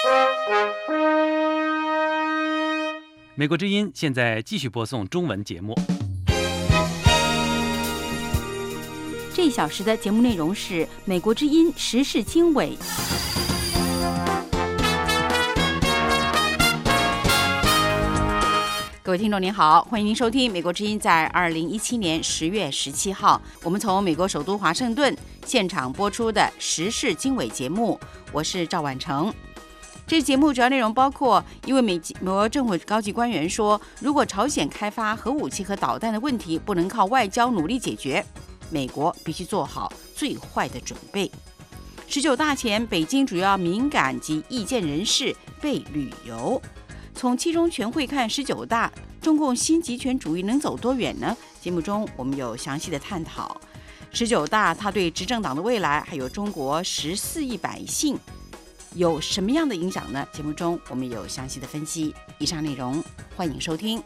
美国之音现在继续播送中文节目。 这一小时的节目内容是美国之音时事经纬。各位听众您好，欢迎您收听美国之音在2017年10月17号，我们从美国首都华盛顿现场播出的时事经纬节目，我是赵婉成。这节目主要内容包括，一位美国政府高级官员说，如果朝鲜开发核武器和导弹的问题不能靠外交努力解决，美国必须做好最坏的准备。19大前，北京主要敏感及意见人士被旅游。从七中全会看19大，中共新极权主义能走多远呢？节目中我们有详细的探讨。19大它对执政党的未来，还有中国14亿百姓有什么样的影响呢？节目中我们有详细的分析。以上内容欢迎收听。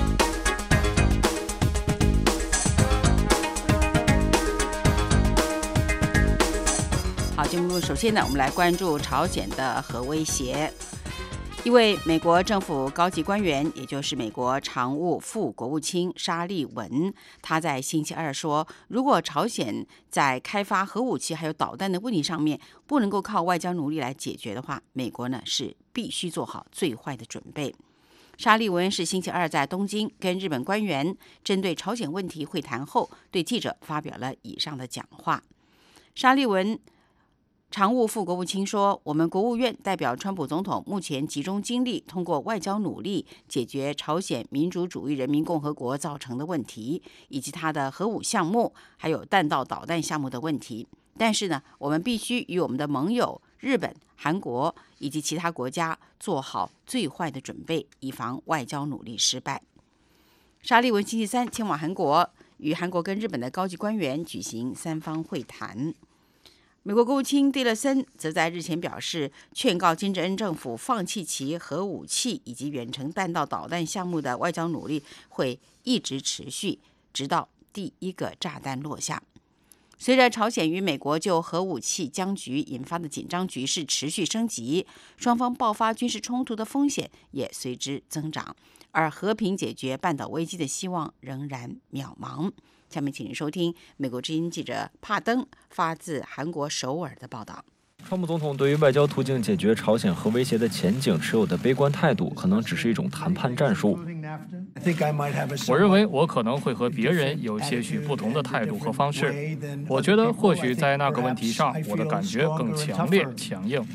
好，节目首先呢，我们来关注朝鲜的核威胁。一位美国政府高级官员，也就是美国常务副国务卿沙利文，他在星期二说，如果朝鲜在开发核武器还有导弹的问题上面不能够靠外交努力来解决的话，美国呢是必须做好最坏的准备。沙利文是星期二在东京跟日本官员针对朝鲜问题会谈后，对记者发表了以上的讲话。沙利文常务副国务卿说，我们国务院代表川普总统目前集中精力通过外交努力解决朝鲜民主主义人民共和国造成的问题，以及它的核武项目还有弹道导弹项目的问题。但是呢，我们必须与我们的盟友日本、韩国以及其他国家做好最坏的准备，以防外交努力失败。沙利文星期三前往韩国，与韩国跟日本的高级官员举行三方会谈。美国国务卿蒂勒森则在日前表示，劝告金正恩政府放弃其核武器以及远程弹道导弹项目的外交努力会一直持续，直到第一个炸弹落下。随着朝鲜与美国就核武器僵局引发的紧张局势持续升级，双方爆发军事冲突的风险也随之增长，而和平解决半岛危机的希望仍然渺茫。下面请您收听美国之音记者帕登发自韩国首尔的报道。 川普总统对于外交途径解决朝鲜核威胁的前景持有的悲观态度，可能只是一种谈判战术。 我认为我可能会和别人有些许不同的态度和方式。我觉得或许在那个问题上，我的感觉更强烈、强硬。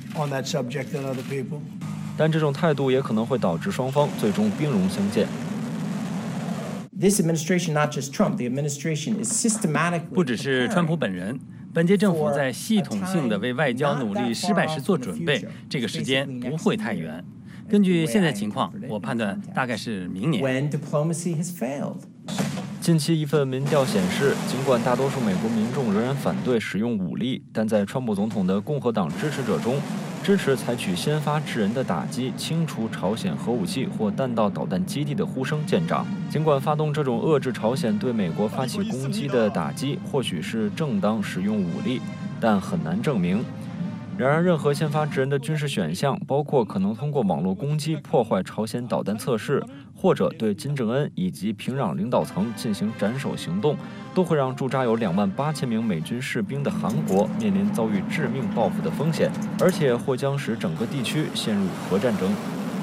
但这种态度也可能会导致双方最终兵戎相见。 不只是川普本人，本届政府在系统性的为外交努力失败时做准备，这个时间不会太远。根据现在情况，我判断大概是明年。 近期一份民调显示，尽管大多数美国民众仍然反对使用武力，但在川普总统的共和党支持者中，支持采取先发制人的打击，清除朝鲜核武器或弹道导弹基地的呼声渐长。尽管发动这种遏制朝鲜对美国发起攻击的打击或许是正当使用武力，但很难证明。然而，任何先发制人的军事选项，包括可能通过网络攻击破坏朝鲜导弹测试，或者对金正恩以及平壤领导层进行斩首行动，都会让驻扎有28000名美军士兵的韩国面临遭遇致命报复的风险，而且或将使整个地区陷入核战争。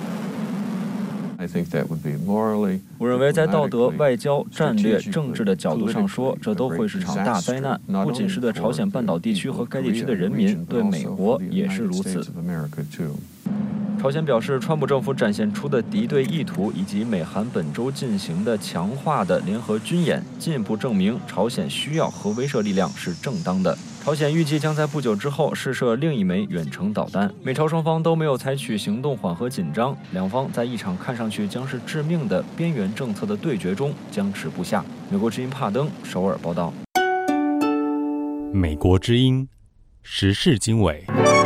我认为在道德、外交、战略、政治的角度上说，这都会是场大灾难，不仅是对朝鲜半岛地区和该地区的人民，对美国也是如此。朝鲜表示，川普政府展现出的敌对意图以及美韩本周进行的强化的联合军演，进一步证明朝鲜需要核威慑力量是正当的。朝鲜预计将在不久之后试射另一枚远程导弹。美朝双方都没有采取行动缓和紧张，两方在一场看上去将是致命的边缘政策的对决中僵持不下。美国之音帕登首尔报道。 美国之音时事经纬。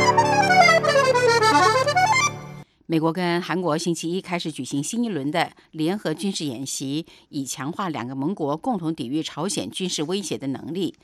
美国跟韩国星期一开始举行新一轮的联合军事演习，以强化两个盟国共同抵御朝鲜军事威胁的能力。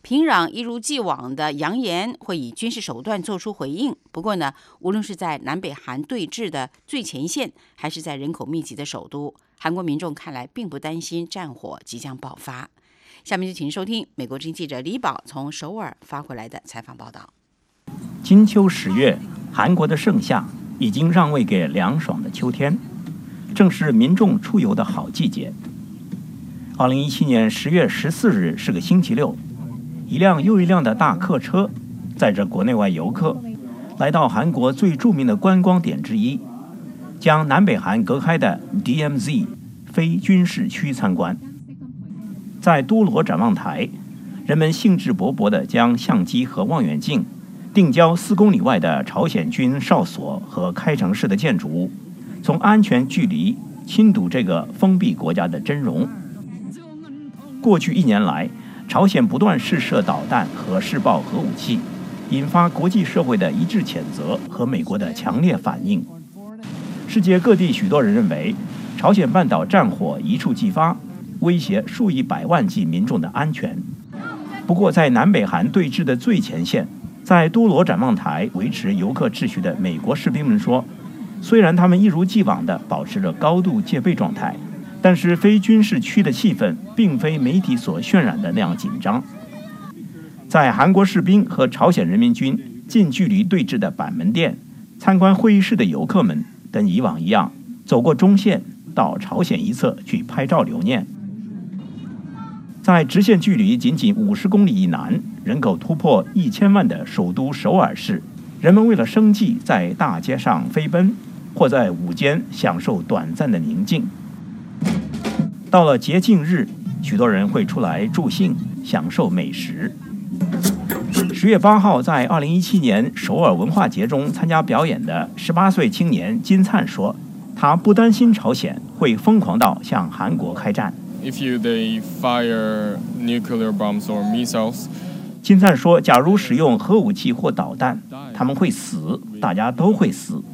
平壤一如既往的扬言会以军事手段做出回应。不过呢，无论是在南北韩对峙的最前线，还是在人口密集的首都，韩国民众看来并不担心战火即将爆发。下面就请收听美国之音记者李宝从首尔发回来的采访报道。 金秋10月，韩国的盛夏已经让位给凉爽的秋天，正是民众出游的好季节。2017年10月14日是个星期六，一辆又一辆的大客车载着国内外游客来到韩国最著名的观光点之一，将南北韩隔开的 DMZ 非军事区参观。在都罗展望台，人们兴致勃勃地将相机和望远镜定焦4公里外的朝鲜军哨所和开城式的建筑物，从安全距离亲睹这个封闭国家的真容。过去1年来，朝鲜不断试射导弹和试爆核武器，引发国际社会的一致谴责和美国的强烈反应。世界各地许多人认为，朝鲜半岛战火一触即发，威胁数以百万计民众的安全。不过，在南北韩对峙的最前线，在都罗展望台维持游客秩序的美国士兵们说，虽然他们一如既往地保持着高度戒备状态，但是非军事区的气氛并非媒体所渲染的那样紧张。在韩国士兵和朝鲜人民军近距离对峙的板门店，参观会议室的游客们跟以往一样，走过中线到朝鲜一侧去拍照留念。在直线距离仅仅50公里以南，人口突破1000万的首都首尔市，人们为了生计在大街上飞奔，或在午间享受短暂的宁静。到了节庆日，许多人会出来助兴，享受美食。10月8号，在2017年首尔文化节中参加表演的18岁青年金灿说，他不担心朝鲜会疯狂到向韩国开战。 They fire nuclear bombs or missiles. 金灿说，假如使用核武器或导弹，他们会死，大家都会死。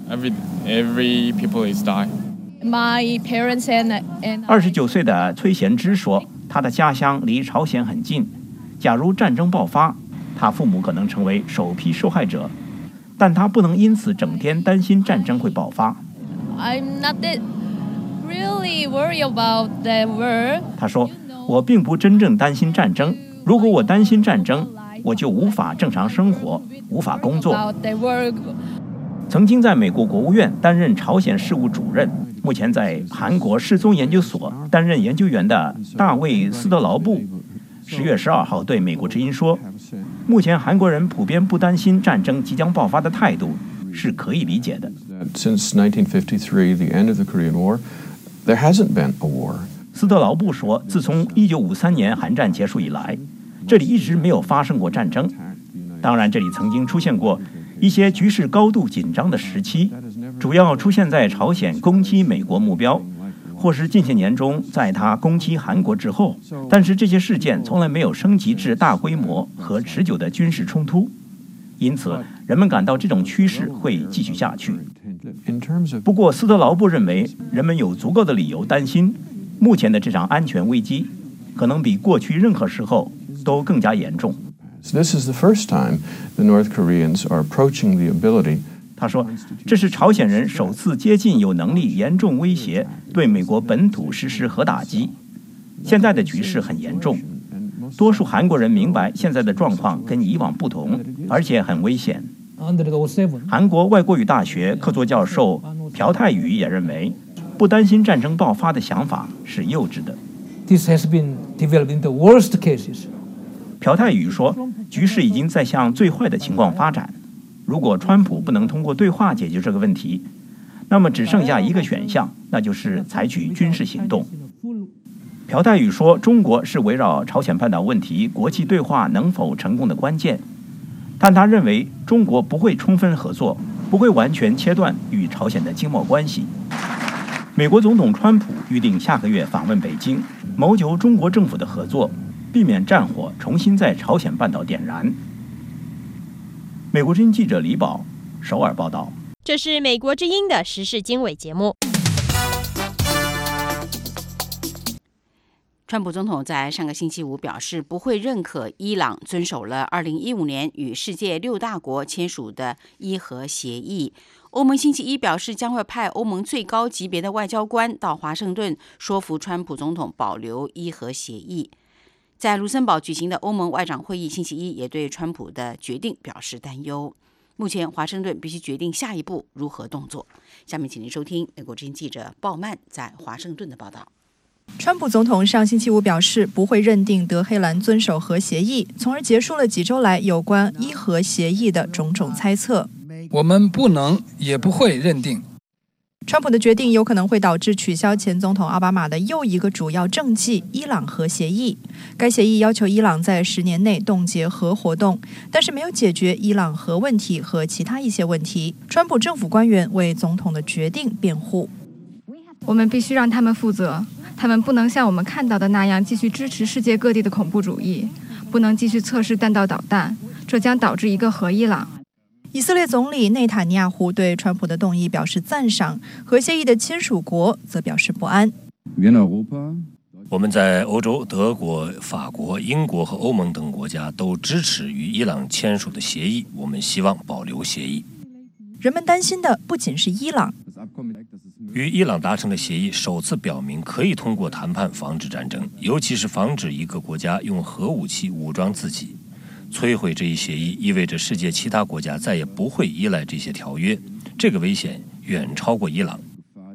Every people is die. My parents and 29岁的崔贤之说，他的家乡离朝鲜很近，假如战争爆发，他父母可能成为首批受害者，但他不能因此整天担心战争会爆发。 I'm not that really worried about the war. 他说，我并不真正担心战争，如果我担心战争，我就无法正常生活，无法工作。曾经在美国国务院担任朝鲜事务主任，目前在韩国世宗研究所担任研究员的大卫·斯德劳布10月12号对美国之音说，目前韩国人普遍不担心战争即将爆发的态度是可以理解的。 Since 1953, the end of the Korean War, there hasn't been a war. 斯特劳布说，自从1953年韩战结束以来，这里一直没有发生过战争。当然，这里曾经出现过一些局势高度紧张的时期，主要出现在朝鲜攻击美国目标，或是近些年中在他攻击韩国之后。但是这些事件从来没有升级至大规模和持久的军事冲突，因此人们感到这种趋势会继续下去。不过，斯特劳布认为，人们有足够的理由担心，目前的这场安全危机可能比过去任何时候都更加严重。 This is the first time the North Koreans are approaching the ability. 他说，这是朝鲜人首次接近有能力严重威胁对美国本土实施核打击。现在的局势很严重，多数韩国人明白现在的状况跟以往不同，而且很危险。韩国外国语大学客座教授朴泰宇也认为，不担心战争爆发的想法是幼稚的。 This has been developed in the worst cases. 朴泰宇说，局势已经在向最坏的情况发展。如果川普不能通过对话解决这个问题，那么只剩下一个选项，那就是采取军事行动。朴泰宇说，中国是围绕朝鲜半岛问题国际对话能否成功的关键，但他认为中国不会充分合作，不会完全切断与朝鲜的经贸关系。美国总统川普预定下个月访问北京，谋求中国政府的合作，避免战火重新在朝鲜半岛点燃。美国之音记者李宝，首尔报道。 这是美国之音的时事经纬节目。 川普总统在上个星期五表示，不会认可伊朗遵守了2015年与世界6大国签署的伊核协议。欧盟星期一表示，将会派欧盟最高级别的外交官到华盛顿，说服川普总统保留伊核协议。在卢森堡举行的欧盟外长会议星期一也对川普的决定表示担忧。目前，华盛顿必须决定下一步如何动作。下面请您收听美国之音记者鲍曼在华盛顿的报道。 川普总统上星期五表示，不会认定德黑兰遵守核协议，从而结束了几周来有关伊核协议的种种猜测。 我们不能也不会认定。 川普的决定有可能会导致取消前总统奥巴马的又一个主要政绩——伊朗核协议。该协议要求伊朗在10年内冻结核活动，但是没有解决伊朗核问题和其他一些问题。川普政府官员为总统的决定辩护。 我们必须让他们负责，他们不能像我们看到的那样继续支持世界各地的恐怖主义，不能继续测试弹道导弹，这将导致一个核伊朗。 以色列总理内塔尼亚胡对川普的动议表示赞赏，核协议的签署国则表示不安。 我们在欧洲、德国、法国、英国和欧盟等国家都支持与伊朗签署的协议，我们希望保留协议。 人们担心的不仅是伊朗。 与伊朗达成的协议首次表明可以通过谈判防止战争，尤其是防止一个国家用核武器武装自己。摧毁这一协议意味着世界其他国家再也不会依赖这些条约，这个危险远超过伊朗。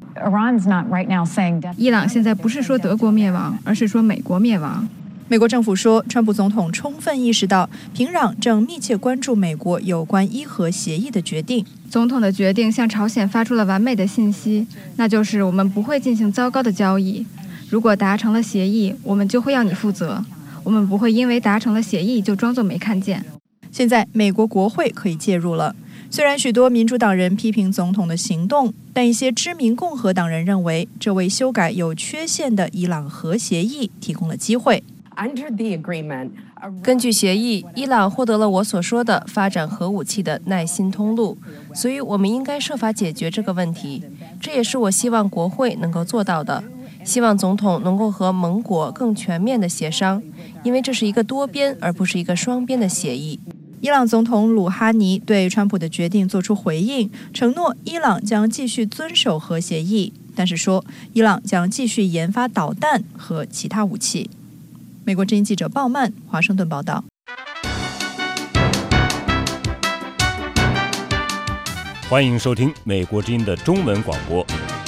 伊朗现在不是说德国灭亡，而是说美国灭亡。 美国政府说，川普总统充分意识到平壤正密切关注美国有关伊核协议的决定。 总统的决定向朝鲜发出了完美的信息，那就是我们不会进行糟糕的交易。如果达成了协议，我们就会要你负责。我们不会因为达成了协议就装作没看见。 现在美国国会可以介入了。虽然许多民主党人批评总统的行动，但一些知名共和党人认为，这为修改有缺陷的伊朗核协议提供了机会。 根据协议，伊朗获得了我所说的发展核武器的耐心通路，所以我们应该设法解决这个问题。这也是我希望国会能够做到的。希望总统能够和盟国更全面的协商，因为这是一个多边而不是一个双边的协议。 伊朗总统鲁哈尼对川普的决定作出回应，承诺伊朗将继续遵守核协议，但是说伊朗将继续研发导弹和其他武器。美国之音记者鲍曼华盛顿报道。 欢迎收听美国之音的中文广播。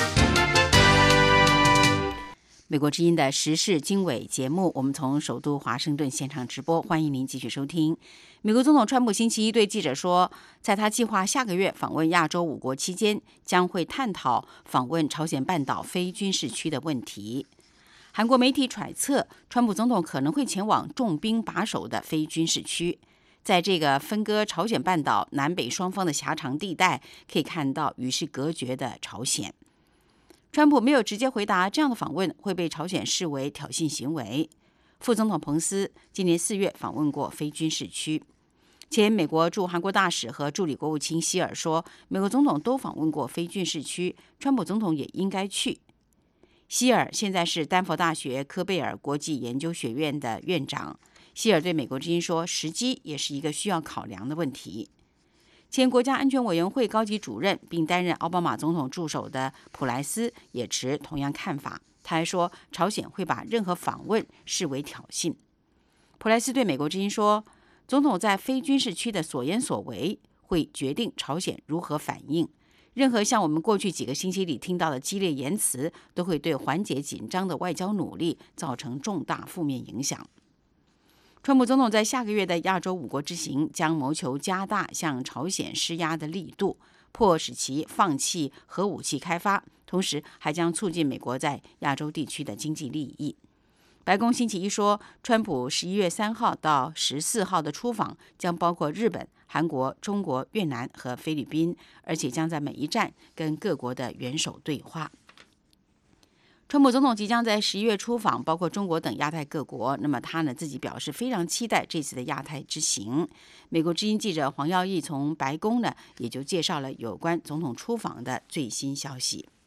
美国之音的时事经纬节目，我们从首都华盛顿现场直播，欢迎您继续收听。美国总统川普星期一对记者说，在他计划下个月访问亚洲5国期间，将会探讨访问朝鲜半岛非军事区的问题。韩国媒体揣测，川普总统可能会前往重兵把守的非军事区。在这个分割朝鲜半岛南北双方的狭长地带，可以看到与世隔绝的朝鲜。川普没有直接回答这样的访问会被朝鲜视为挑衅行为。副总统彭斯今年4月访问过非军事区。前美国驻韩国大使和助理国务卿希尔说，美国总统都访问过非军事区，川普总统也应该去。希尔现在是丹佛大学科贝尔国际研究学院的院长。希尔对美国之音说，时机也是一个需要考量的问题。前国家安全委员会高级主任并担任奥巴马总统助手的普莱斯也持同样看法。他还说，朝鲜会把任何访问视为挑衅。普莱斯对美国之音说，总统在非军事区的所言所为会决定朝鲜如何反应。任何像我们过去几个星期里听到的激烈言辞，都会对缓解紧张的外交努力造成重大负面影响。川普总统在下个月的亚洲5国之行将谋求加大向朝鲜施压的力度，迫使其放弃核武器开发，同时还将促进美国在亚洲地区的经济利益。白宫星期一说，川普11月3号到14号的出访将包括日本、韩国、中国、越南和菲律宾，而且将在每一站跟各国的元首对话。川普总统即将在11月出访包括中国等亚太各国，那么他自己表示非常期待这次的亚太之行。美国之音记者黄耀义从白宫也就介绍了有关总统出访的最新消息。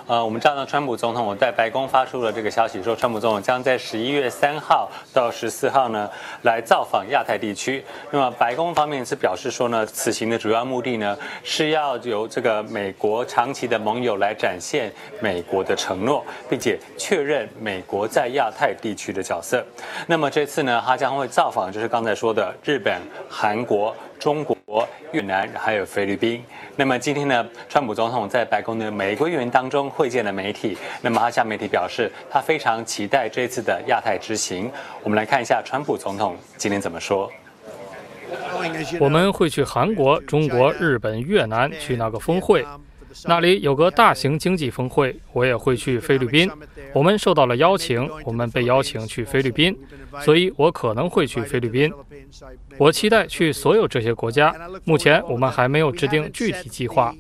我们知道呢，川普总统在白宫发出了这个消息，说川普总统将在11月3号到14号呢来造访亚太地区。那么白宫方面是表示说呢，此行的主要目的呢是要由这个美国长期的盟友来展现美国的承诺，并且确认美国在亚太地区的角色。那么这次呢，他将会造访就是刚才说的日本、韩国、中国、越南还有菲律宾。那么今天呢，川普总统在白宫的玫瑰园当中会见了媒体。那么他向媒体表示，他非常期待这次的亚太之行。我们来看一下川普总统今天怎么说。 我们会去韩国、中国、日本、越南去那个峰会，那里有个大型经济峰会。我也会去菲律宾，我们受到了邀请，我们被邀请去菲律宾，所以我可能会去菲律宾。我期待去所有这些国家，目前我们还没有制定具体计划。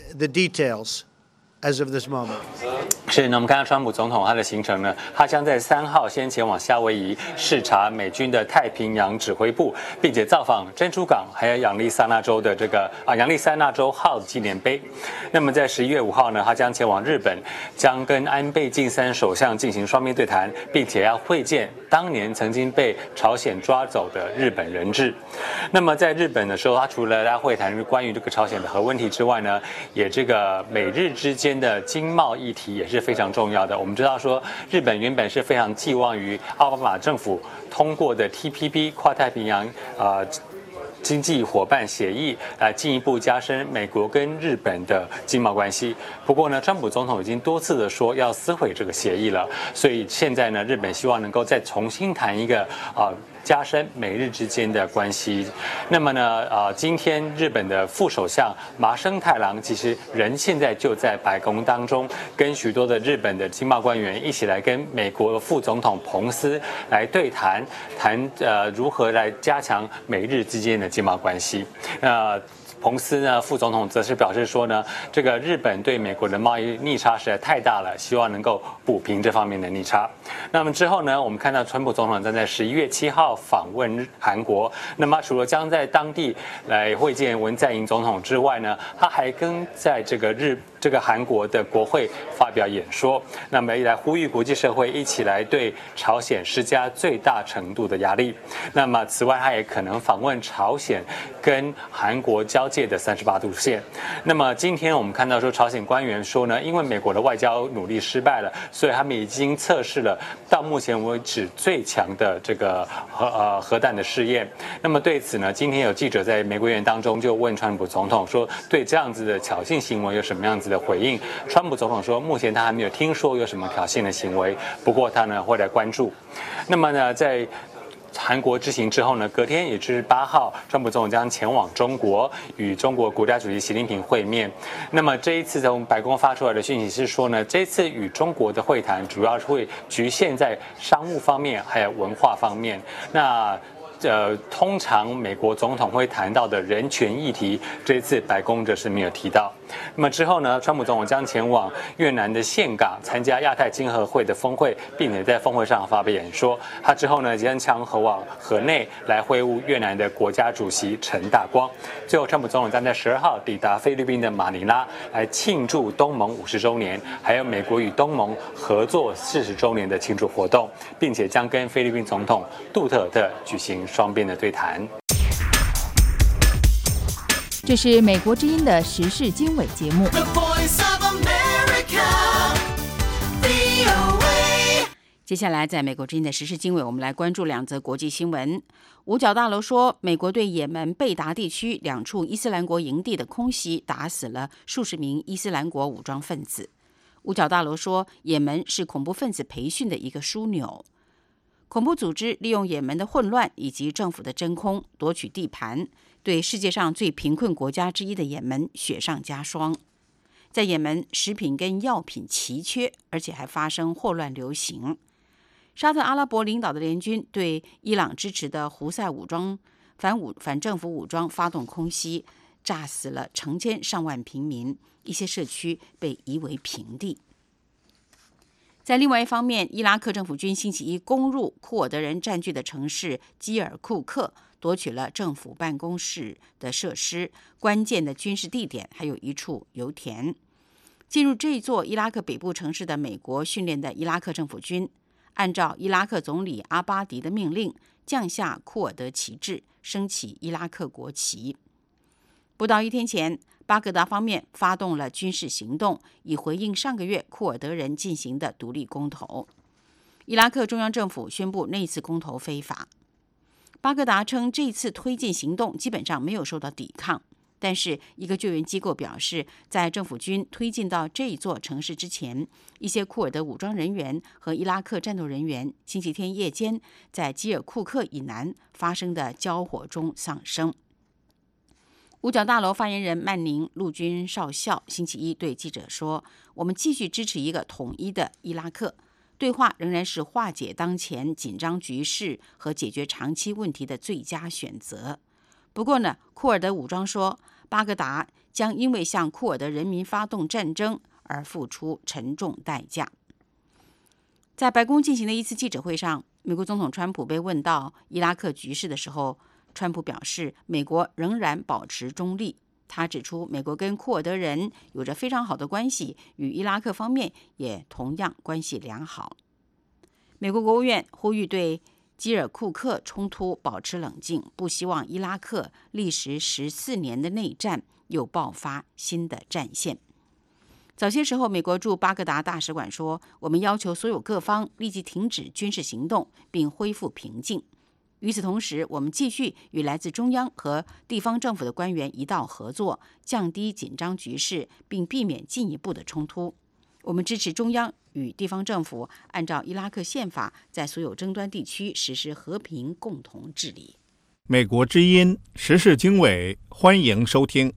是，那我们看到川普总统他的行程呢，他将在3号先前往夏威夷视察美军的太平洋指挥部，并且造访珍珠港，还有亚利桑那州的亚利桑那州号纪念碑。那么在11月5号呢，他将前往日本，将跟安倍晋三首相进行双边对谈，并且要会见当年曾经被朝鲜抓走的日本人质。那么在日本的时候，他除了要会谈关于这个朝鲜的核问题之外呢，也这个美日之间的经贸议题也是非常重要的。我们知道说，日本原本是非常寄望于奥巴马政府通过的 TPP 跨太平洋经济伙伴协议来进一步加深美国跟日本的经贸关系。不过呢，川普总统已经多次的说要撕毁这个协议了，所以现在呢，日本希望能够再重新谈一个加深美日之间的关系。那么呢，今天日本的副首相麻生太郎其实人现在就在白宫当中，跟许多的日本的经贸官员一起来跟美国副总统彭斯来对谈，如何来加强美日之间的经贸关系。彭斯呢，副总统则是表示说呢，这个日本对美国的贸易逆差实在太大了，希望能够补平这方面的逆差。那么之后呢，我们看到川普总统将在11月7号访问韩国。那么除了将在当地来会见文在寅总统之外呢，他还跟在这个韩国的国会发表演说，那么来呼吁国际社会一起来对朝鲜施加最大程度的压力。那么此外，他也可能访问朝鲜跟韩国交界的38度线。那么今天我们看到说，朝鲜官员说呢，因为美国的外交努力失败了，所以他们已经测试了到目前为止最强的这个核弹的试验。那么对此呢，今天有记者在玫瑰园当中就问川普总统说，对这样子的挑衅行为有什么样子的回应？川普总统说，目前他还没有听说有什么挑衅的行为，不过他呢会来关注。那么呢，在韩国之行之后呢，隔天也就是8号，川普总统将前往中国，与中国国家主席习近平会面。那么这一次从白宫发出来的讯息是说呢，这次与中国的会谈主要会局限在商务方面，还有文化方面。那通常美国总统会谈到的人权议题，这一次白宫则是没有提到。那么之后呢，川普总统将前往越南的岘港参加亚太经合会的峰会，并且在峰会上发表演说。他之后呢，将往河内来会晤越南的国家主席陈大光。最后，川普总统将在12号抵达菲律宾的马尼拉，来庆祝东盟50周年，还有美国与东盟合作40周年的庆祝活动，并且将跟菲律宾总统杜特尔特举行双边的对谈。 这是美国之音的时事经纬节目。接下来，在美国之音的时事经纬，我们来关注2则国际新闻。五角大楼说，美国对也门贝达地区2处伊斯兰国营地的空袭打死了数十名伊斯兰国武装分子。五角大楼说，也门是恐怖分子培训的一个枢纽。恐怖组织利用也门的混乱以及政府的真空夺取地盘，对世界上最贫困国家之一的也门雪上加霜。在也门，食品跟药品奇缺，而且还发生霍乱流行。沙特阿拉伯领导的联军对伊朗支持的胡塞武装反政府武装发动空袭，炸死了成千上万平民，一些社区被夷为平地。在另外一方面，伊拉克政府军星期一攻入库尔德人占据的城市基尔库克，夺取了政府办公室的设施、关键的军事地点，还有一处油田。 进入这座伊拉克北部城市的美国训练的伊拉克政府军，按照伊拉克总理阿巴迪的命令，降下库尔德旗帜，升起伊拉克国旗。不到1天前，巴格达方面发动了军事行动，以回应上个月库尔德人进行的独立公投。伊拉克中央政府宣布那次公投非法。巴格达称这次推进行动基本上没有受到抵抗，但是一个救援机构表示，在政府军推进到这座城市之前，一些库尔德武装人员和伊拉克战斗人员星期天夜间在基尔库克以南发生的交火中丧生。五角大楼发言人曼宁陆军少校星期一对记者说：“我们继续支持一个统一的伊拉克，对话仍然是化解当前紧张局势和解决长期问题的最佳选择。不过呢，库尔德武装说，巴格达将因为向库尔德人民发动战争而付出沉重代价。”在白宫进行的一次记者会上，美国总统川普被问到伊拉克局势的时候，川普表示，美国仍然保持中立。他指出，美国跟库尔德人有着非常好的关系，与伊拉克方面也同样关系良好。美国国务院呼吁对基尔库克冲突保持冷静，不希望伊拉克历时14年的内战又爆发新的战线。早些时候，美国驻巴格达大使馆说：“我们要求所有各方立即停止军事行动，并恢复平静。与此同时，我们继续与来自中央和地方政府的官员一道合作，降低紧张局势，并避免进一步的冲突。我们支持中央与地方政府按照伊拉克宪法，在所有争端地区实施和平共同治理。” 美国之音时事经纬，欢迎收听。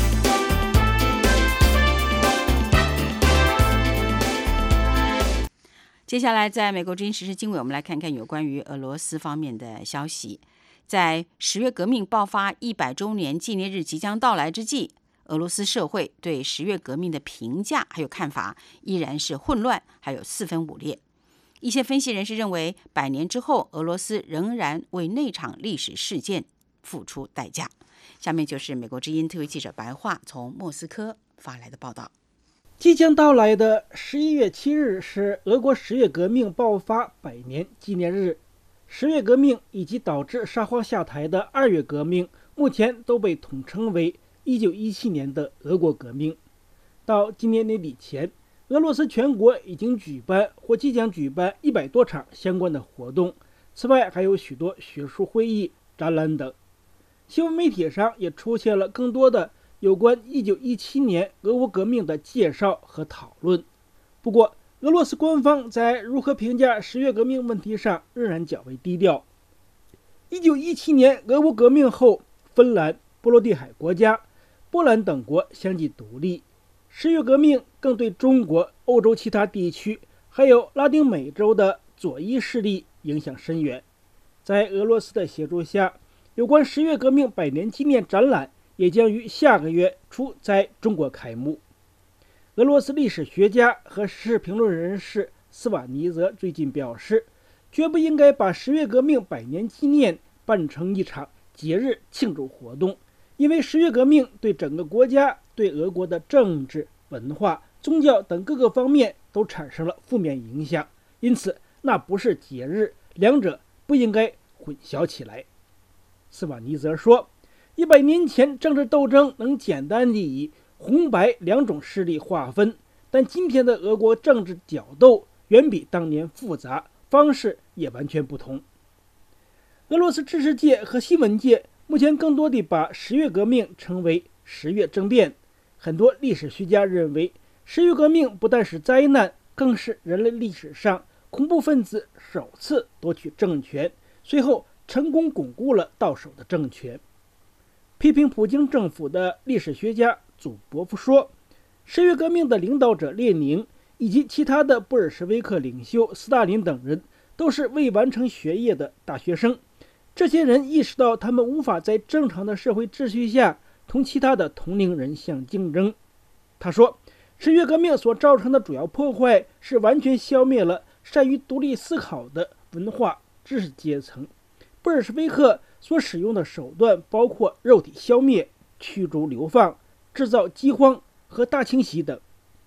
接下来，在美国之音时事经纬，我们来看看有关于俄罗斯方面的消息。在10月革命爆发100周年纪念日即将到来之际，俄罗斯社会对10月革命的评价还有看法依然是混乱，还有四分五裂。一些分析人士认为，100年之后，俄罗斯仍然为那场历史事件付出代价。下面就是美国之音特约记者白桦从莫斯科发来的报道。 即将到来的11月7日是俄国10月革命爆发100年纪念日。10月革命以及导致沙皇下台的2月革命，目前都被统称为1917年的俄国革命。到今年年底前，俄罗斯全国已经举办或即将举办100多场相关的活动，此外还有许多学术会议、展览等。新闻媒体上也出现了更多的有关1917年俄国革命的介绍和讨论。不过，俄罗斯官方在如何评价10月革命问题上仍然较为低调。1917年俄国革命后，芬兰、波罗的海国家、波兰等国相继独立。10月革命更对中国、欧洲其他地区，还有拉丁美洲的左翼势力影响深远。在俄罗斯的协助下，有关10月革命100年纪念展览也将于下个月初在中国开幕。俄罗斯历史学家和时事评论人士斯瓦尼泽最近表示，绝不应该把10月革命100年纪念办成一场节日庆祝活动，因为10月革命对整个国家、对俄国的政治、文化、宗教等各个方面都产生了负面影响，因此那不是节日，两者不应该混淆起来。斯瓦尼泽说，100年前政治斗争能简单地以红白两种势力划分，但今天的俄国政治角斗远比当年复杂，方式也完全不同。俄罗斯知识界和新闻界目前更多地把10月革命称为10月政变。很多历史学家认为，10月革命不但是灾难，更是人类历史上恐怖分子首次夺取政权，随后成功巩固了到手的政权。批评普京政府的历史学家祖博夫说，10月革命的领导者列宁以及其他的布尔什维克领袖斯大林等人都是未完成学业的大学生，这些人意识到他们无法在正常的社会秩序下同其他的同龄人相竞争。他说，10月革命所造成的主要破坏是完全消灭了善于独立思考的文化知识阶层。布尔什维克所使用的手段包括肉体消灭、驱逐流放、制造饥荒和大清洗等。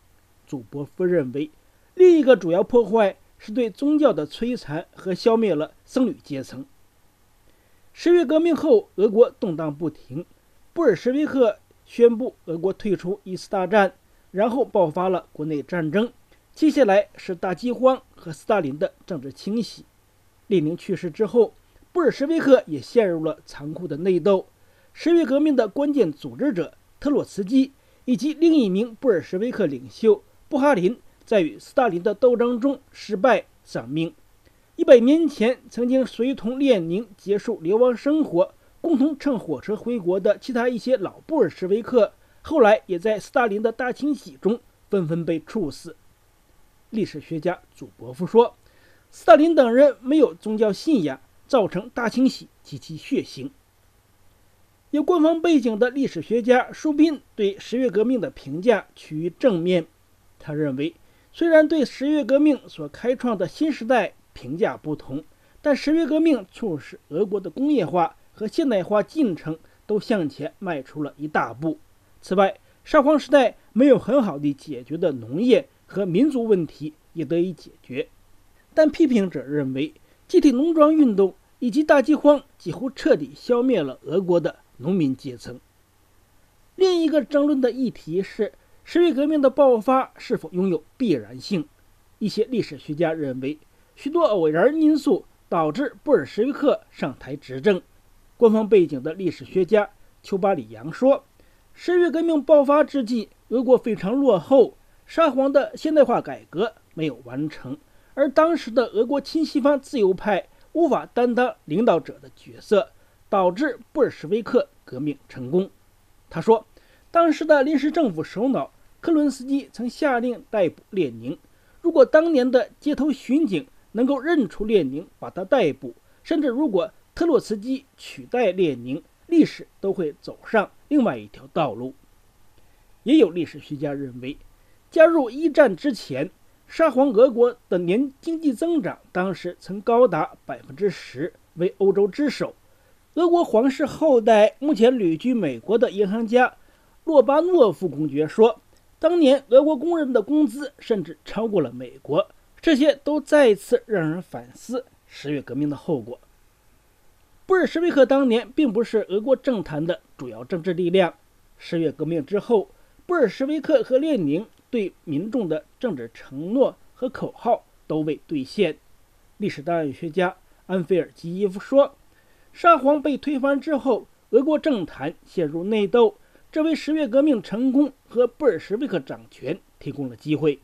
祖伯夫认为，另一个主要破坏是对宗教的摧残和消灭了僧侣阶层。10月革命后，俄国动荡不停，布尔什维克宣布俄国退出一次大战，然后爆发了国内战争，接下来是大饥荒和斯大林的政治清洗。列宁去世之后，布尔什维克也陷入了残酷的内斗。10月革命的关键组织者特洛茨基以及另一名布尔什维克领袖布哈林在与斯大林的斗争中失败丧命。100年前曾经随同列宁结束流亡生活，共同乘火车回国的其他一些老布尔什维克，后来也在斯大林的大清洗中纷纷被处死。历史学家祖伯夫说，斯大林等人没有宗教信仰，造成大清洗极其血腥。有官方背景的历史学家舒宾对10月革命的评价趋于正面。他认为，虽然对10月革命所开创的新时代评价不同，但10月革命促使俄国的工业化和现代化进程都向前迈出了一大步。此外，沙皇时代没有很好地解决的农业和民族问题也得以解决。但批评者认为，集体农庄运动以及大饥荒几乎彻底消灭了俄国的农民阶层。另一个争论的议题是10月革命的爆发是否拥有必然性。一些历史学家认为，许多偶然因素导致布尔什维克上台执政。官方背景的历史学家丘巴里扬说，10月革命爆发之际，俄国非常落后，沙皇的现代化改革没有完成，而当时的俄国亲西方自由派无法担当领导者的角色，导致布尔什维克革命成功。他说，当时的临时政府首脑克伦斯基曾下令逮捕列宁，如果当年的街头巡警能够认出列宁，把他逮捕，甚至如果特洛茨基取代列宁，历史都会走上另外一条道路。也有历史学家认为，加入一战之前，沙皇俄国的年经济增长当时曾高达 10%， 为欧洲之首。俄国皇室后代目前旅居美国的银行家洛巴诺夫公爵说，当年俄国工人的工资甚至超过了美国，这些都再次让人反思10月革命的后果。布尔什维克当年并不是俄国政坛的主要政治力量。10月革命之后，布尔什维克和列宁对民众的政治承诺和口号都未兑现。历史档案学家安菲尔基耶夫说，沙皇被推翻之后，俄国政坛陷入内斗，这为10月革命成功和布尔什维克掌权提供了机会。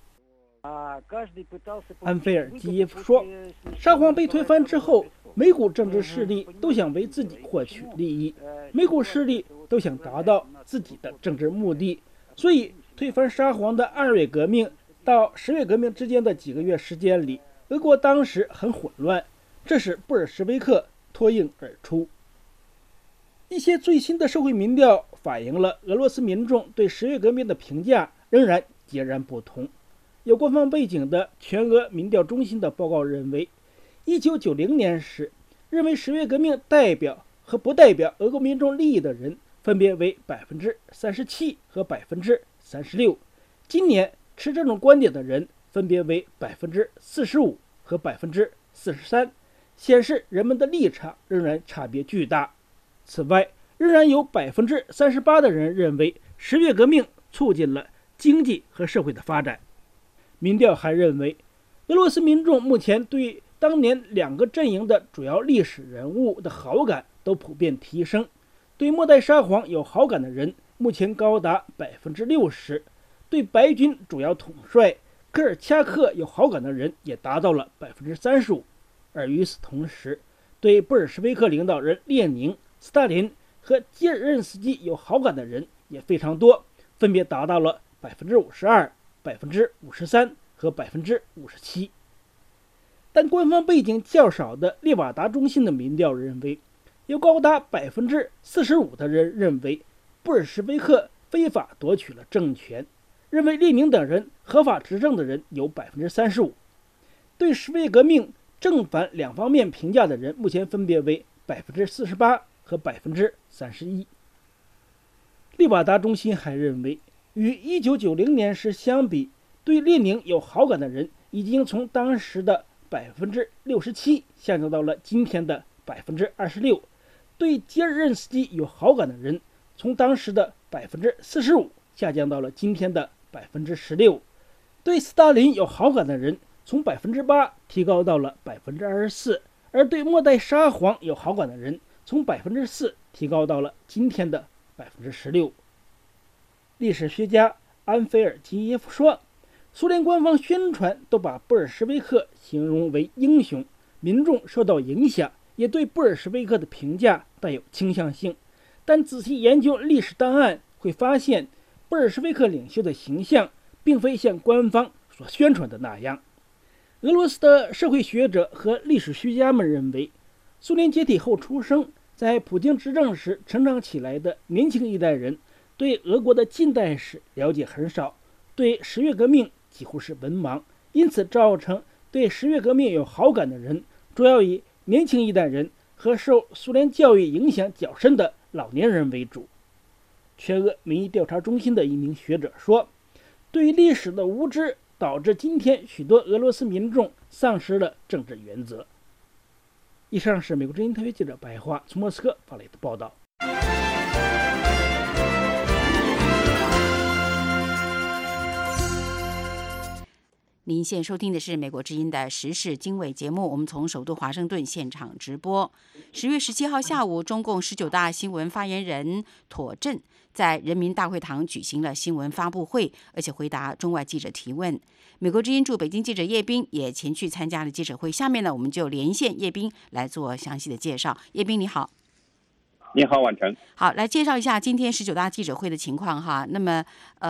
安菲尔基耶夫说，沙皇被推翻之后，美股政治势力都想为自己获取利益，美股势力都想达到自己的政治目的，所以推翻沙皇的2月革命到10月革命之间的几个月时间里，俄国当时很混乱，这使布尔什维克脱颖而出。一些最新的社会民调反映了俄罗斯民众对10月革命的评价仍然截然不同。有官方背景的全俄民调中心的报告认为，1990年时，认为10月革命代表和不代表俄国民众利益的人分别为 37% 和 36%， 今年持这种观点的人分别为 45% 和 43%， 显示人们的立场仍然差别巨大。此外，仍然有 38% 的人认为10月革命促进了经济和社会的发展。民调还认为，俄罗斯民众目前对当年两个阵营的主要历史人物的好感都普遍提升。对末代沙皇有好感的人目前高达 60%， 对白军主要统帅科尔恰克有好感的人也达到了 35%。 而与此同时，对布尔什维克领导人列宁、斯大林和吉尔任斯基有好感的人也非常多，分别达到了 52%、53% 和 57%。 但官方背景较少的列瓦达中心的民调认为，有高达 45% 的人认为布尔什维克非法夺取了政权，认为列宁等人合法执政的人有 35%。 对10月革命正反两方面评价的人目前分别为 48% 和 31%。 列瓦达中心还认为，与1990年时相比， 对列宁有好感的人已经从当时的67%下降到了今天的26%，对吉尔任斯基有好感的人从当时的45%下降到了今天的16%，对斯大林有好感的人从8%提高到了24%，而对末代沙皇有好感的人从4%提高到了今天的16%。历史学家安菲尔金耶夫说，苏联官方宣传都把布尔什维克形容为英雄，民众受到影响，也对布尔什维克的评价带有倾向性。但仔细研究历史档案，会发现布尔什维克领袖的形象并非像官方所宣传的那样。俄罗斯的社会学者和历史学家们认为，苏联解体后出生，在普京执政时成长起来的年轻一代人对俄国的近代史了解很少，对十月革命几乎是文盲，因此造成对十月革命有好感的人主要以年轻一代人和受苏联教育影响较深的老年人为主。全俄民意调查中心的一名学者说，对于历史的无知导致今天许多俄罗斯民众丧失了政治原则。以上是美国之音特约记者白桦从莫斯科发来的报道。 您现收听的是美国之音的时事经纬节目，我们从首都华盛顿现场直播。10月17号下午，中共19大新闻发言人妥振在人民大会堂举行了新闻发布会，而且回答中外记者提问。美国之音驻北京记者叶斌也前去参加了记者会。下面呢，我们就连线叶斌来做详细的介绍。叶斌你好。 你好，婉晨。 好，来介绍一下今天19大记者会的情况哈。那么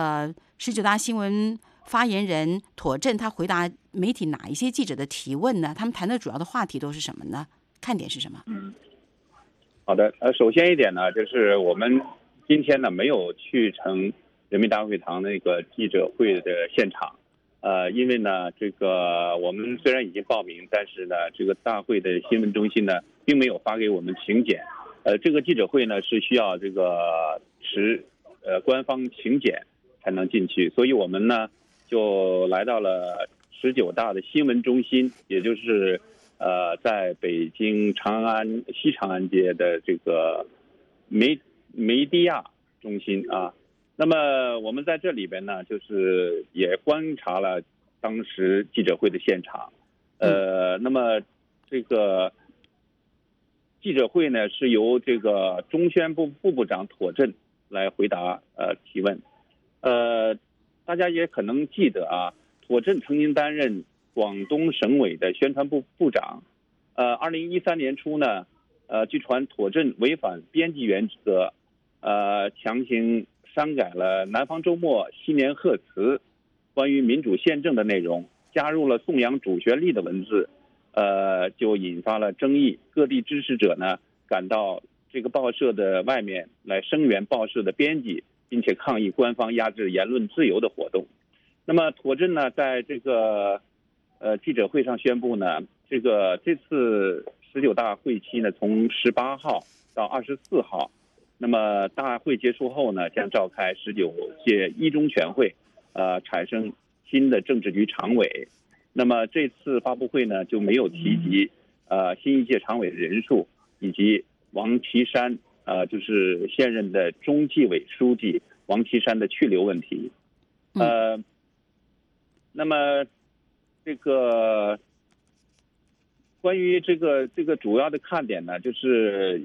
19大新闻发言人妥振他回答媒体哪一些记者的提问呢？他们谈的主要的话题都是什么呢？看点是什么？ 好的，首先一点呢，就是我们今天呢没有去成人民大会堂那个记者会的现场，因为呢这个我们虽然已经报名，但是呢这个大会的新闻中心呢并没有发给我们请柬，这个记者会呢是需要这个持官方请柬才能进去，所以我们呢就来到了19大的新闻中心，也就是在北京西长安街的这个梅地亚中心啊。那么我们在这里边呢，就是也观察了当时记者会的现场。那么这个记者会呢是由这个中宣部副部长妥振来回答提问。大家也可能记得啊，妥振曾经担任广东省委的宣传部部长。2013年初呢，据传妥振违反编辑原则，强行删改了《南方周末》新年贺词关于民主宪政的内容，加入了颂扬主旋律的文字，就引发了争议。各地支持者呢赶到这个报社的外面来声援报社的编辑，并且抗议官方压制言论自由的活动。那么妥振呢，在这个记者会上宣布呢，这次19大会期呢，从18号到24号，那么大会结束后呢，将召开19届一中全会，产生新的政治局常委。那么这次发布会呢，就没有提及新一届常委的人数以及王岐山就是现任的中纪委书记王岐山的去留问题。那么这个关于这个主要的看点呢，就是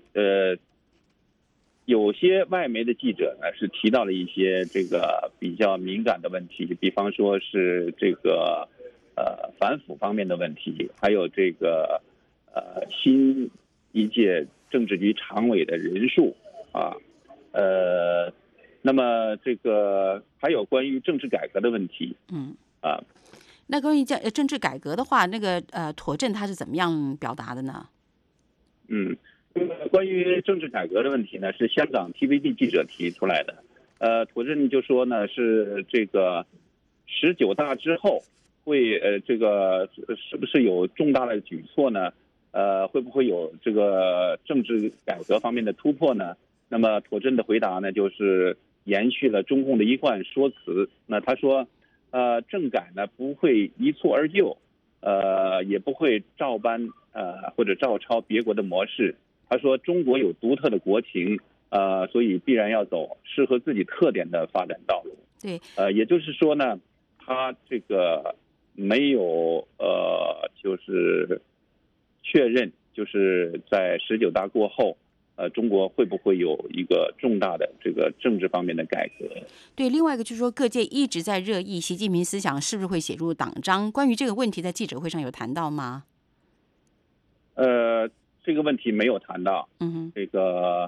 有些外媒的记者呢是提到了一些这个比较敏感的问题，比方说是这个反腐方面的问题，还有这个新一届政治局常委的人数啊，那么这个还有关于政治改革的问题。 那关于政治改革的话，那个妥振他是怎么样表达的呢？ 关于政治改革的问题呢，是香港 TVB 记者提出来的。妥振就说呢，是这个19大之后会这个是不是有重大的举措呢？会不会有这个政治改革方面的突破呢？那么妥振的回答呢，就是延续了中共的一贯说辞。那他说， 政改呢不会一蹴而就，也不会照搬或者照抄别国的模式。他说中国有独特的国情，所以必然要走适合自己特点的发展道路。 对， 也就是说呢，他这个没有就是确认，就是在19大过后，中国会不会有一个重大的这个政治方面的改革？ 对，另外一个就是说，各界一直在热议习近平思想是不是会写入党章，关于这个问题，在记者会上有谈到吗？ 这个问题没有谈到，这个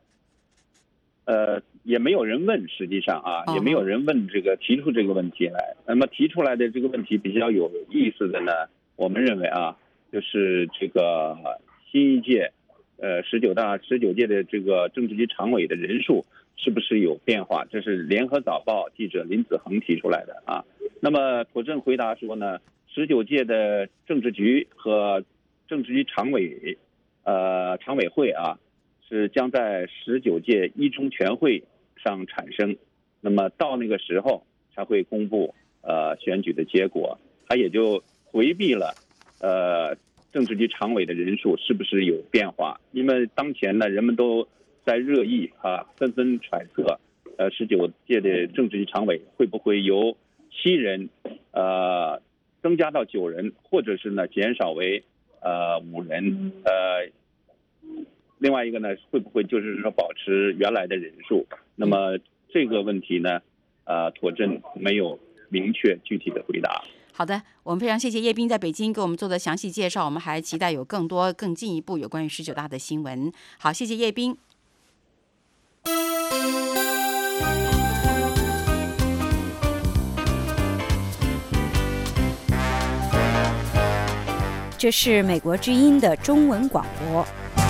也没有人问，实际上也没有人问这个提出这个问题来。那么提出来的这个问题比较有意思的呢，我们认为就是这个新一届19届的这个政治局常委的人数是不是有变化？这是联合早报记者林子恒提出来的那么妥正回答说呢，19届的政治局和政治局常委会是将在19届一中全会上产生，那么到那个时候才会公布选举的结果，他也就回避了政治局常委的人数是不是有变化，因为当前呢人们都在热议纷纷揣测19届的政治局常委会不会由7人增加到9人，或者是呢减少为5人，另外一个呢会不会就是说保持原来的人数？那么这个问题呢妥正没有明确具体的回答。 好的，我们非常谢谢叶斌在北京给我们做的详细介绍，我们还期待有更多更进一步有关于19大的新闻。好，谢谢叶斌。 这是美国之音的中文广播。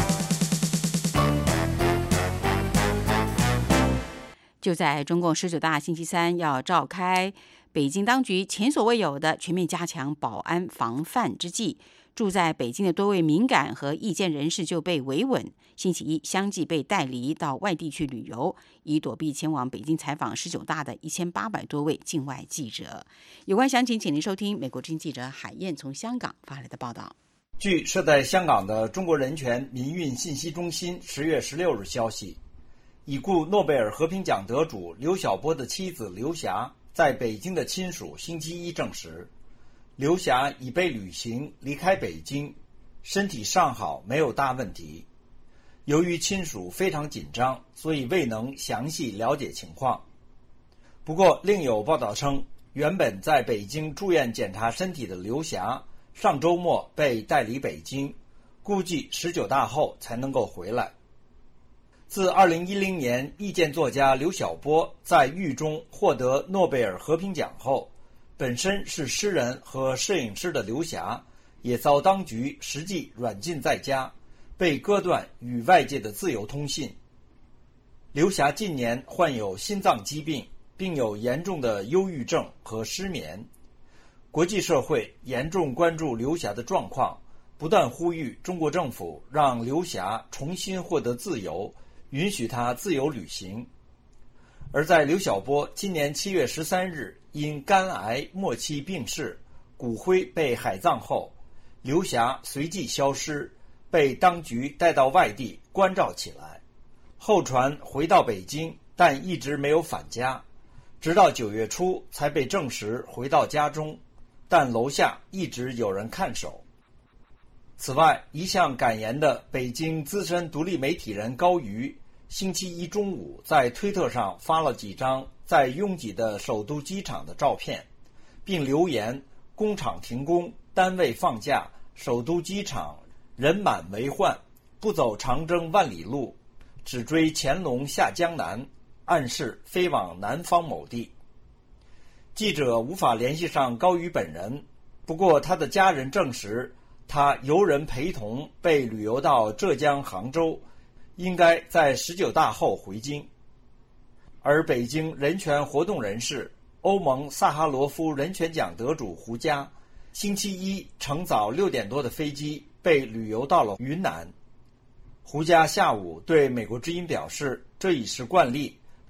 就在中共19大星期3要召开，北京当局前所未有的全面加强保安防范之际，住在北京的多位敏感和意见人士就被维稳，星期一相继被带离到外地去旅游，以躲避前往北京采访19大的1800多位境外记者。有关详情，请您收听美国之音记者海燕从香港发来的报道。 据设在香港的中国人权民运信息中心10月16日消息，已故诺贝尔和平奖得主刘晓波的妻子刘霞在北京的亲属星期一证实，刘霞已被旅行离开北京，身体尚好，没有大问题。由于亲属非常紧张，所以未能详细了解情况。不过另有报道称，原本在北京住院检查身体的刘霞上周末被带离北京，估计19大后才能够回来。自2010年意见作家刘晓波在狱中获得诺贝尔和平奖后，本身是诗人和摄影师的刘霞也遭当局实际软禁在家，被割断与外界的自由通信。刘霞近年患有心脏疾病，并有严重的忧郁症和失眠。国际社会严重关注刘霞的状况，不断呼吁中国政府让刘霞重新获得自由，允许他自由旅行。而在刘晓波今年7月13日因肝癌末期病逝，骨灰被海葬后，刘霞随即消失，被当局带到外地关照起来，后传回到北京，但一直没有返家，直到9月初才被证实回到家中，但楼下一直有人看守。此外，一向敢言的北京资深独立媒体人高瑜星期一中午在推特上发了几张在拥挤的首都机场的照片，并留言工厂停工，单位放假，首都机场人满为患，不走长征万里路，只追乾隆下江南，暗示飞往南方某地。记者无法联系上高瑜本人，不过他的家人证实他由人陪同被旅游到浙江杭州，应该在19大后回京。而北京人权活动人士、欧盟萨哈罗夫人权奖得主胡佳，星期一乘早6点多的飞机被旅游到了云南。胡佳下午对美国之音表示，这已是惯例，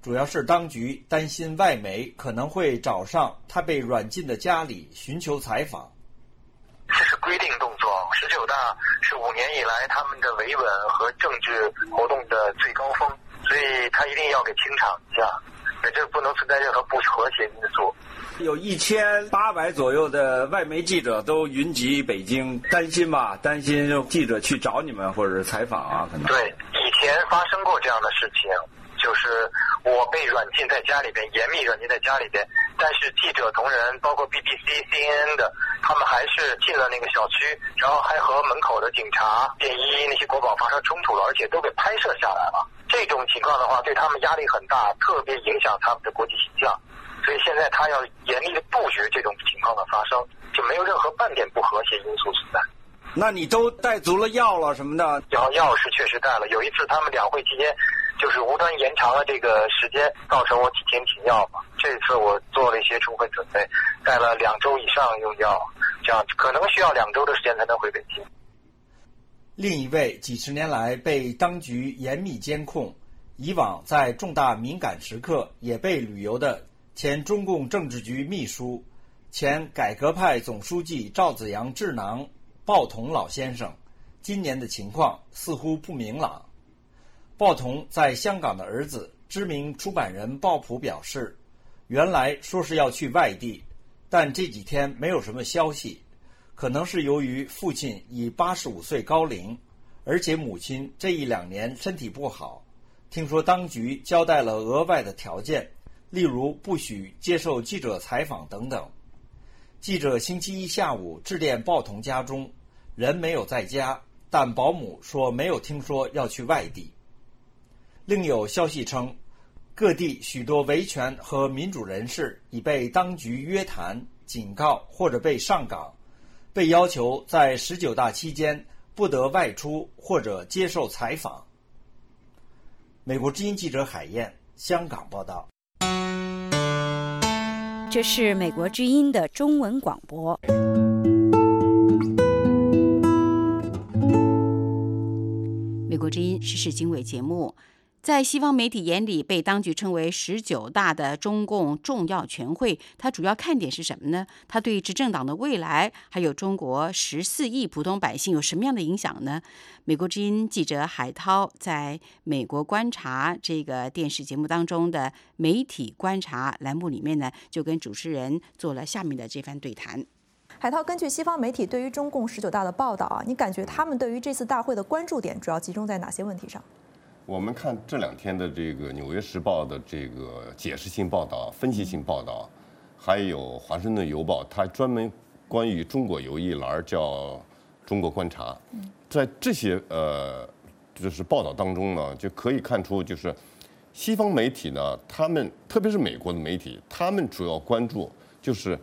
主要是当局担心外媒可能会找上他被软禁的家里寻求采访。 这是规定动作，19大是5年以来他们的维稳和政治活动的最高峰，所以他一定要给清场一下，这不能存在任何不和谐因素。 有1800左右的外媒记者都云集北京，担心吧？担心记者去找你们或者是采访啊？可能对，以前发生过这样的事情，就是我被软禁在家里边，严密软禁在家里边，但是记者同仁，包括 BBC、CNN 的，他们还是进了那个小区，然后还和门口的警察、便衣那些国保发生冲突了，而且都被拍摄下来了。这种情况的话，对他们压力很大，特别影响他们的国际形象。所以现在他要严厉的杜绝这种情况的发生，就没有任何半点不和谐因素存在。 那你都带足了药了什么的？ 药是确实带了。有一次他们两会期间，就是无端延长了这个时间，造成我几天停药嘛。这次我做了一些充分准备，带了2周以上用药，这样可能需要2周的时间才能回北京。 另一位几十年来被当局严密监控，以往在重大敏感时刻也被旅游的前中共政治局秘书、前改革派总书记赵紫阳智囊鲍同老先生，今年的情况似乎不明朗。鲍同在香港的儿子知名出版人鲍普表示，原来说是要去外地，但这几天没有什么消息，可能是由于父亲已85岁高龄，而且母亲这1-2年身体不好，听说当局交代了额外的条件，例如不许接受记者采访等等。记者星期一下午致电鲍同家中，人没有在家，但保姆说没有听说要去外地。另有消息称，各地许多维权和民主人士已被当局约谈、警告或者被上岗，被要求在19大期间不得外出或者接受采访。美国之音记者海燕，香港报道。 这是美国之音的中文广播。 美国之音时事经纬节目，在西方媒体眼里被当局称为19大的中共重要全会，它主要看点是什么呢？它对执政党的未来，还有中国14亿普通百姓有什么样的影响呢？美国之音记者海涛在美国观察这个电视节目当中的媒体观察栏目里面呢，就跟主持人做了下面的这番对谈。 海涛，根据西方媒体对于中共19大的报道啊，你感觉他们对于这次大会的关注点主要集中在哪些问题上？ 我们看这2天的这个《纽约时报》的这个解释性报道、分析性报道，还有《华盛顿邮报》，它专门关于中国有一栏叫《中国观察》。在这些就是报道当中呢，就可以看出，就是西方媒体呢，他们特别是美国的媒体，他们主要关注就是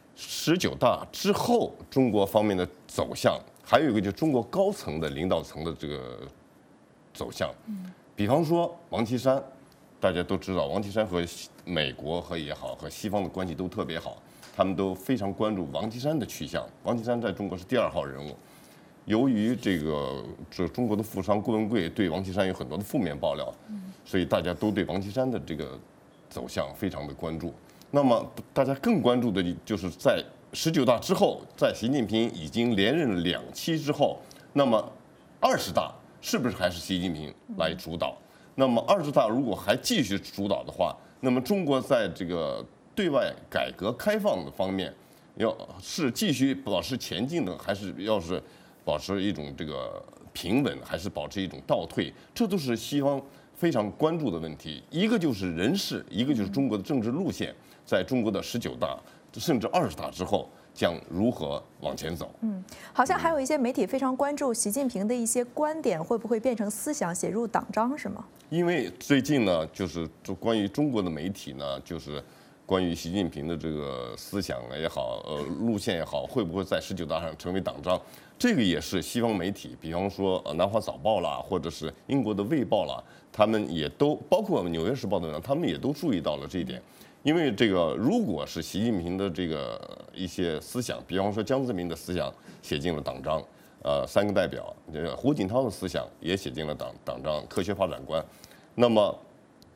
19大之后中国方面的走向，还有一个就是中国高层的领导层的这个走向。比方说王岐山，大家都知道，王岐山和美国和也好，和西方的关系都特别好，他们都非常关注王岐山的去向。王岐山在中国是第2号人物，由于这中国的富商郭文贵对王岐山有很多的负面爆料，所以大家都对王岐山的这个走向非常的关注。那么大家更关注的就是在19大之后，在习近平已经连任2期之后，那么20大是不是还是习近平来主导？那么20大如果还继续主导的话，那么中国在这个对外改革开放的方面，要是继续保持前进的，还是要是保持一种这个平稳，还是保持一种倒退？这都是西方非常关注的问题。一个就是人事，一个就是中国的政治路线，在中国的19大甚至20大之后将如何往前走？ 好像还有一些媒体非常关注习近平的一些观点会不会变成思想写入党章，是吗？ 因为最近呢，就是关于中国的媒体呢，就是关于习近平的这个思想也好，路线也好，会不会在19大上成为党章？这个也是西方媒体，比方说南华早报啦，或者是英国的卫报啦，他们也都包括纽约时报的人，他们也都注意到了这一点。因为这个，如果是习近平的这个一些思想，比方说江泽民的思想写进了党章，3个代表，胡锦涛的思想也写进了党章，科学发展观，那么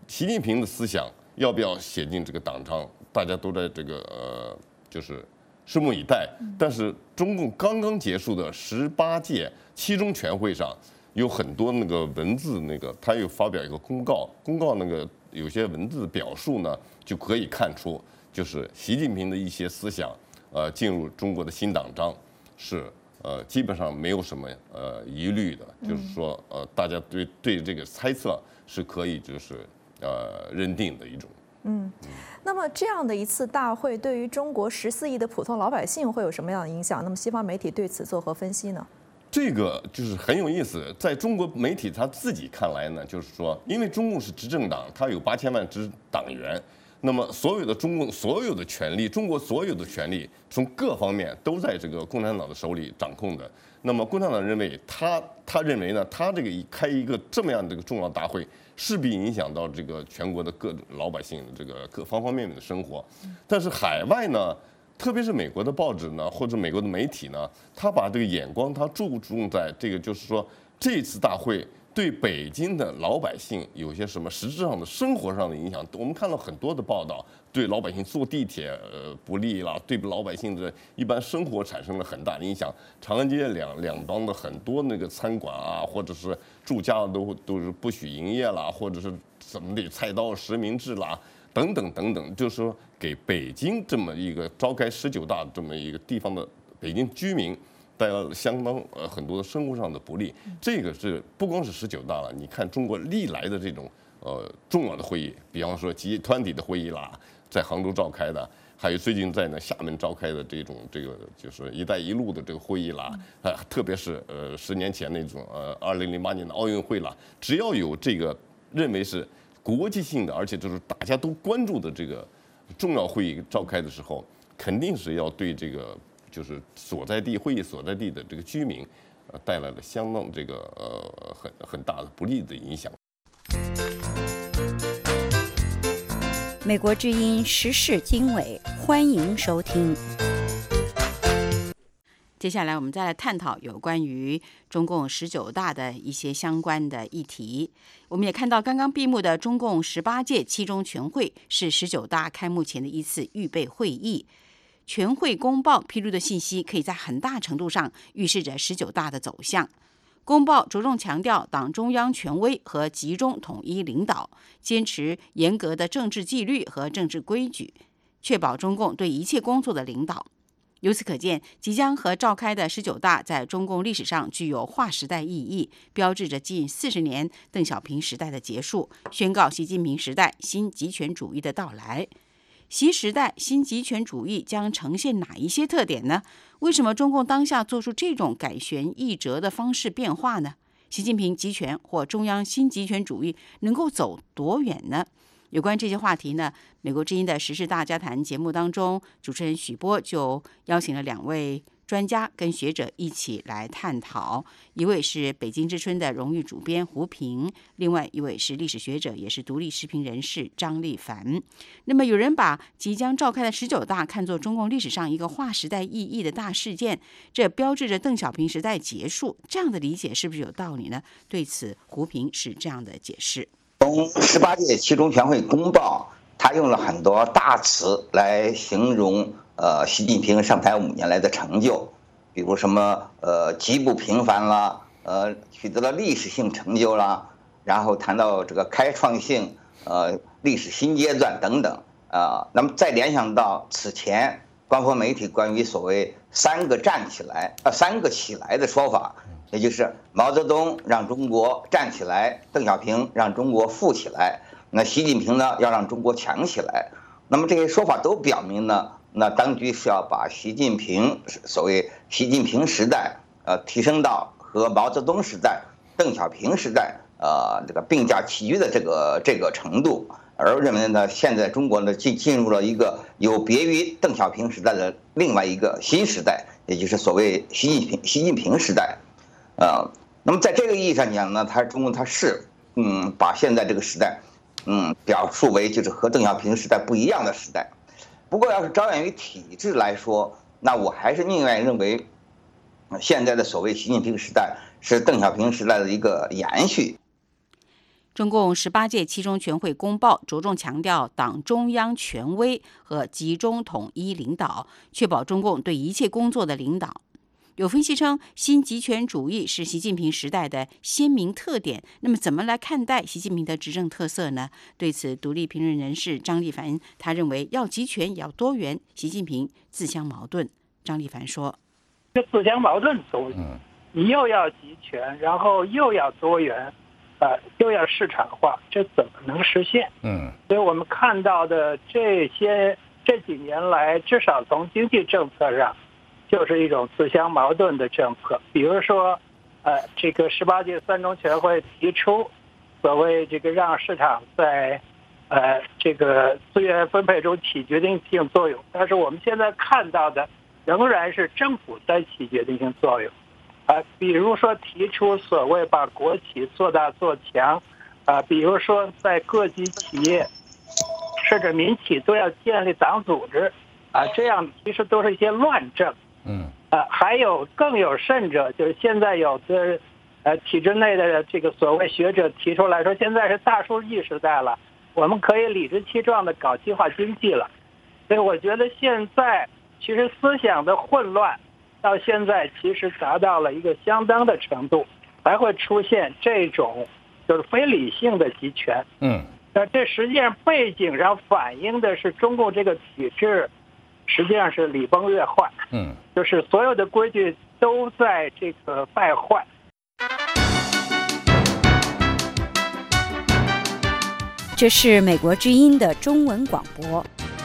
习近平的思想要不要写进这个党章，大家都在这个就是拭目以待。但是中共刚刚结束的18届七中全会上，有很多那个文字，他又发表一个公告那个有些文字表述呢，就可以看出，就是习近平的一些思想，进入中国的新党章是基本上没有什么疑虑的，就是说大家对这个猜测是可以就是认定的一种。 那么这样的一次大会对于中国14亿的普通老百姓会有什么样的影响？那么西方媒体对此作何分析呢？ 这个就是很有意思，在中国媒体他自己看来呢，就是说，因为中共是执政党，他有8000万支党员，那么所有的中共所有的权利，中国所有的权利，从各方面都在这个共产党的手里掌控的。那么共产党认为他认为呢，他这个开一个这么样的一个重要大会，势必影响到这个全国的各老百姓的这个各方方面面的生活。但是海外呢，特别是美国的报纸呢，或者美国的媒体呢，他把这个眼光他注重在这个，就是说这次大会对北京的老百姓有些什么实质上的生活上的影响。我们看到很多的报道，对老百姓坐地铁不利啦，对老百姓的一般生活产生了很大的影响。长安街两端的很多那个餐馆啊，或者是住家都是不许营业啦，或者是怎么的菜刀实名制啦。等等等等，就是说给北京这么一个召开19大这么一个地方的北京居民带来了相当很多的生活上的不利。这个是不光是19大了，你看中国历来的这种重要的会议，比方说集团体的会议啦，在杭州召开的，还有最近在厦门召开的这个就是“一带一路”的这个会议啦，特别是10年前那种2008年的奥运会啦，只要有这个认为是国际性的，而且就是大家都关注的这个重要会议召开的时候，肯定是要对这个就是会议所在地的这个居民，带来了相当这个很大的不利的影响。 美国之音时事经纬，欢迎收听。 接下来我们再来探讨有关于中共19大的一些相关的议题。我们也看到刚刚闭幕的中共18届七中全会是19大开幕前的一次预备会议。全会公报披露的信息可以在很大程度上预示着19大的走向。公报着重强调党中央权威和集中统一领导，坚持严格的政治纪律和政治规矩，确保中共对一切工作的领导。由此可见，即将和召开的19大在中共历史上具有划时代意义，标志着近40年邓小平时代的结束，宣告习近平时代新极权主义的到来。习时代新极权主义将呈现哪一些特点呢？为什么中共当下做出这种改弦易辙的方式变化呢？习近平集权或中央新极权主义能够走多远呢？有关这些话题呢，美国之音的时事大家谈节目当中，主持人许波就邀请了2位专家跟学者一起来探讨。一位是北京之春的荣誉主编胡平，另外一位是历史学者，也是独立时评人士张立凡。那么有人把即将召开的19大看作中共历史上一个划时代意义的大事件，这标志着邓小平时代结束，这样的理解是不是有道理呢？对此胡平是这样的解释。 从18届七中全会公报，他用了很多大词来形容习近平上台5年来的成就，比如什么极不平凡啦，取得了历史性成就啦，然后谈到这个开创性，历史新阶段等等那么再联想到此前官方媒体关于所谓3个站起来3个起来的说法，也就是毛泽东让中国站起来，邓小平让中国富起来，那习近平呢要让中国强起来。那么这些说法都表明呢，那当局是要把习近平所谓习近平时代提升到和毛泽东时代、邓小平时代这个并驾齐驱的这个程度，而认为呢现在中国呢进入了一个有别于邓小平时代的另外一个新时代，也就是所谓习近平时代。那么在这个意义上讲呢，中共是把现在这个时代表述为就是和邓小平时代不一样的时代。不过要是着眼于体制来说，那我还是宁愿认为现在的所谓习近平时代是邓小平时代的一个延续。 中共18届七中全会公报着重强调党中央权威和集中统一领导，确保中共对一切工作的领导。有分析称，新集权主义是习近平时代的鲜明特点。那么，怎么来看待习近平的执政特色呢？对此，独立评论人士张立凡他认为，要集权也要多元，习近平自相矛盾。张立凡说：“ 这自相矛盾东西，你又要集权，然后又要多元，又要市场化，这怎么能实现？所以我们看到的这几年来，至少从经济政策上，就是一种自相矛盾的政策。比如说，这个18届三中全会提出所谓这个让市场在这个资源分配中起决定性作用，但是我们现在看到的仍然是政府在起决定性作用。比如说提出所谓把国企做大做强，比如说在各级企业甚至民企都要建立党组织，这样其实都是一些乱政。还有更有甚者，就是现在有的体制内的这个所谓学者提出来说，现在是大数据时代了，我们可以理直气壮的搞计划经济了。所以我觉得现在其实思想的混乱到现在其实达到了一个相当的程度，才会出现这种就是非理性的集权。那这实际上背景上反映的是中共这个体制实际上是礼崩乐坏，就是所有的规矩都在这个败坏。 这是美国之音的中文广播。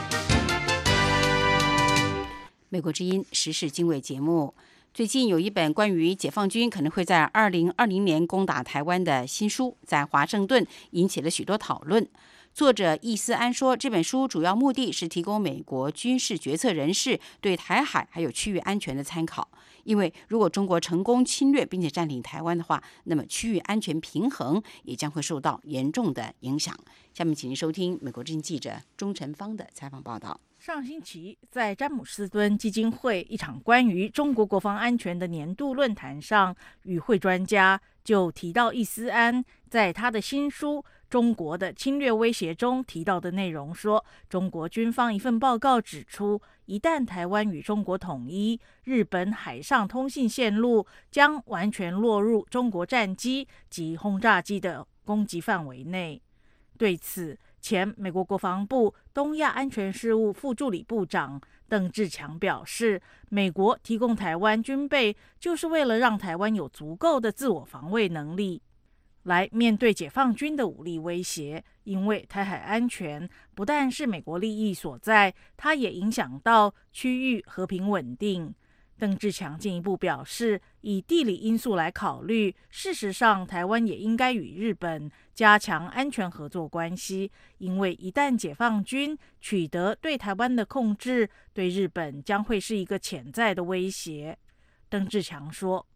美国之音时事经纬节目，最近有一本关于解放军可能会在2020年攻打台湾的新书，在华盛顿引起了许多讨论。作者易思安说，这本书主要目的是提供美国军事决策人士对台海还有区域安全的参考。因为如果中国成功侵略并且占领台湾的话，那么区域安全平衡也将会受到严重的影响。下面请您收听美国之音记者钟晨芳的采访报道。 上星期，在詹姆斯敦基金会一场关于中国国防安全的年度论坛上，与会专家就提到易思安在他的新书《中国的侵略威胁》中提到的内容，说中国军方一份报告指出，一旦台湾与中国统一，日本海上通信线路将完全落入中国战机及轰炸机的攻击范围内。对此，前美国国防部东亚安全事务副助理部长邓志强表示，美国提供台湾军备，就是为了让台湾有足够的自我防卫能力，来面对解放军的武力威胁。因为台海安全不但是美国利益所在，它也影响到区域和平稳定。邓志强进一步表示，以地理因素来考虑，事实上台湾也应该与日本加强安全合作关系，因为一旦解放军取得对台湾的控制，对日本将会是一个潜在的威胁。邓志强说，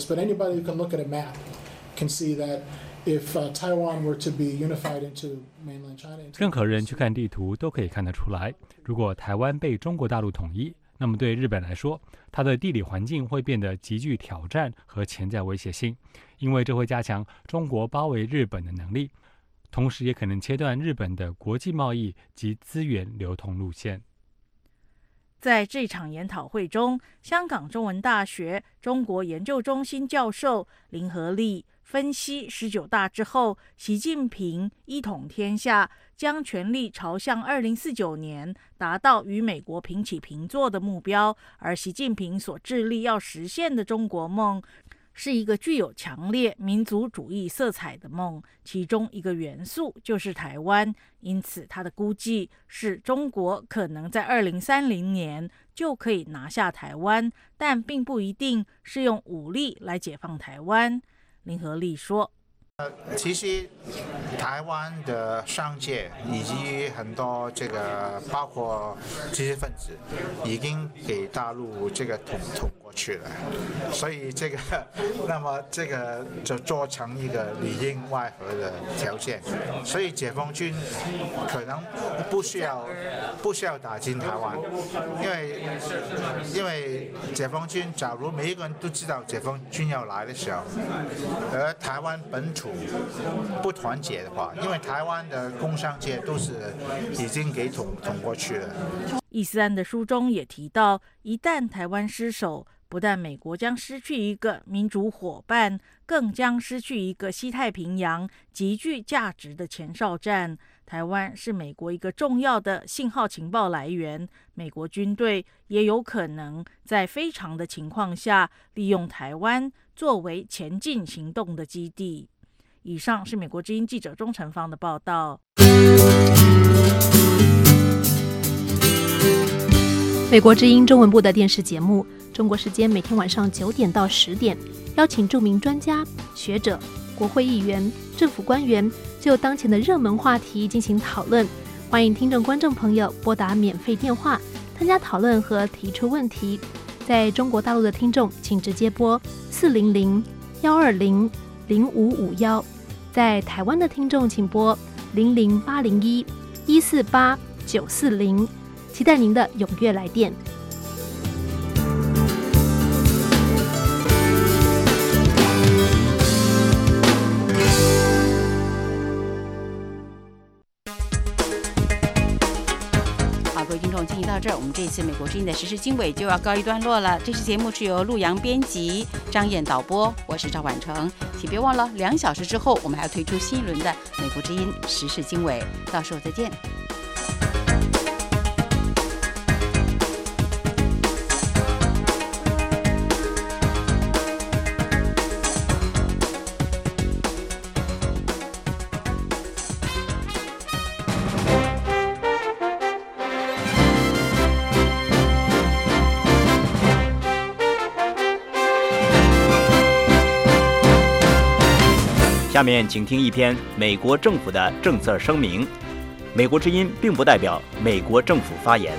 任何人去看地图都可以看得出来，如果台湾被中国大陆统一，那么对日本来说，它的地理环境会变得极具挑战和潜在威胁性，因为这会加强中国包围日本的能力，同时也可能切断日本的国际贸易及资源流通路线。 在这场研讨会中，香港中文大学中国研究中心教授林和利分析19大之后，习近平一统天下，将全力朝向2049年达到与美国平起平坐的目标，而习近平所致力要实现的中国梦，是一个具有强烈民族主义色彩的梦，其中一个元素就是台湾。因此他的估计是中国可能在2030年就可以拿下台湾，但并不一定是用武力来解放台湾。林和利说， 其实台湾的商界以及很多这个包括知识分子已经给大陆这个统过去了，所以这个那么这个就做成一个里应外合的条件，所以解放军可能不需要打进台湾，因为解放军假如每一个人都知道解放军要来的时候，而台湾本土不团结的话，因为台湾的工商界都是已经给捅过去了。 易思安的书中也提到，一旦台湾失守，不但美国将失去一个民主伙伴，更将失去一个西太平洋极具价值的前哨站。台湾是美国一个重要的信号情报来源，美国军队也有可能在非常的情况下利用台湾作为前进行动的基地。以上是美国之音记者钟成芳的报道。 美国之音中文部的电视节目，中国时间每天晚上9点到10点，邀请著名专家、学者、国会议员、政府官员就当前的热门话题进行讨论。欢迎听众观众朋友拨打免费电话参加讨论和提出问题。在中国大陆的听众请直接拨400-120-0551，在台湾的听众请拨00801-148-940，期待您的踊跃来电。 各位听众，进行到这儿，我们这次美国之音的时事经纬就要告一段落了。这期节目是由陆阳编辑，张燕导播，我是赵婉成。请别忘了，2小时之后我们还要推出新一轮的美国之音时事经纬，到时候再见。 下面请听一篇美国政府的政策声明。美国之音并不代表美国政府发言。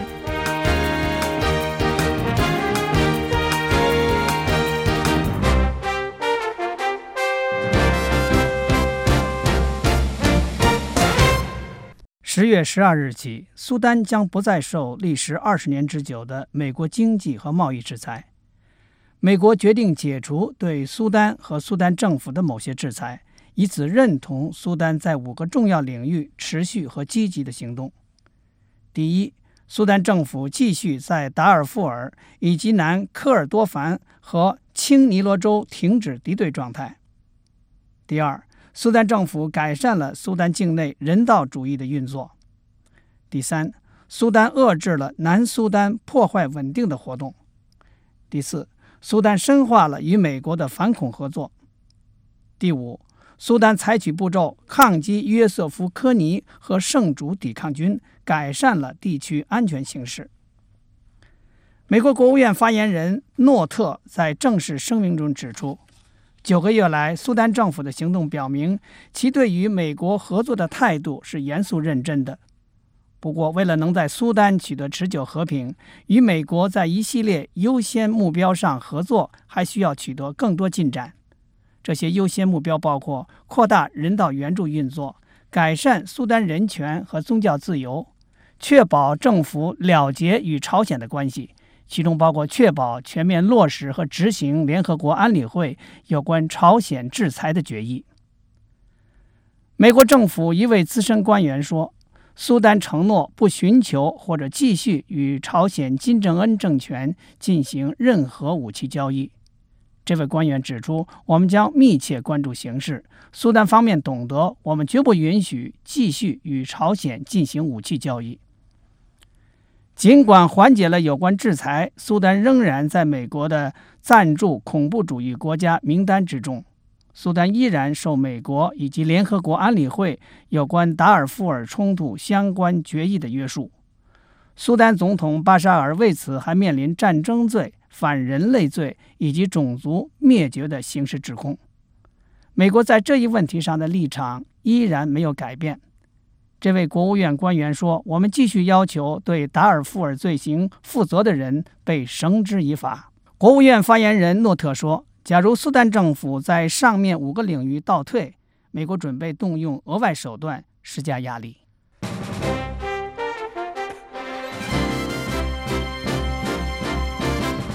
10月12日起，苏丹将不再受历时20年之久的美国经济和贸易制裁。美国决定解除对苏丹和苏丹政府的某些制裁，以此认同苏丹在5个重要领域持续和积极的行动。第一，苏丹政府继续在达尔富尔以及南科尔多凡和青尼罗州停止敌对状态。第二，苏丹政府改善了苏丹境内人道主义的运作。第三，苏丹遏制了南苏丹破坏稳定的活动。第四，苏丹深化了与美国的反恐合作。第五，苏丹采取步骤抗击约瑟夫·科尼和圣主抵抗军，改善了地区安全形势。美国国务院发言人诺特在正式声明中指出，9个月来，苏丹政府的行动表明，其对与美国合作的态度是严肃认真的。不过，为了能在苏丹取得持久和平，与美国在一系列优先目标上合作，还需要取得更多进展。这些优先目标包括扩大人道援助运作、改善苏丹人权和宗教自由、确保政府了结与朝鲜的关系，其中包括确保全面落实和执行联合国安理会有关朝鲜制裁的决议。美国政府一位资深官员说，苏丹承诺不寻求或者继续与朝鲜金正恩政权进行任何武器交易。这位官员指出，我们将密切关注形势，苏丹方面懂得我们绝不允许继续与朝鲜进行武器交易。尽管缓解了有关制裁，苏丹仍然在美国的赞助恐怖主义国家名单之中。苏丹依然受美国以及联合国安理会有关达尔富尔冲突相关决议的约束。苏丹总统巴沙尔为此还面临战争罪、反人类罪以及种族灭绝的刑事指控。美国在这一问题上的立场依然没有改变。这位国务院官员说，我们继续要求对达尔富尔罪行负责的人被绳之以法。国务院发言人诺特说，假如苏丹政府在上面5个领域倒退，美国准备动用额外手段施加压力。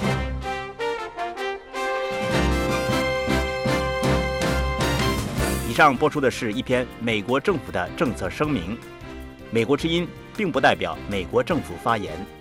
以上播出的是一篇美国政府的政策声明，美国之音并不代表美国政府发言。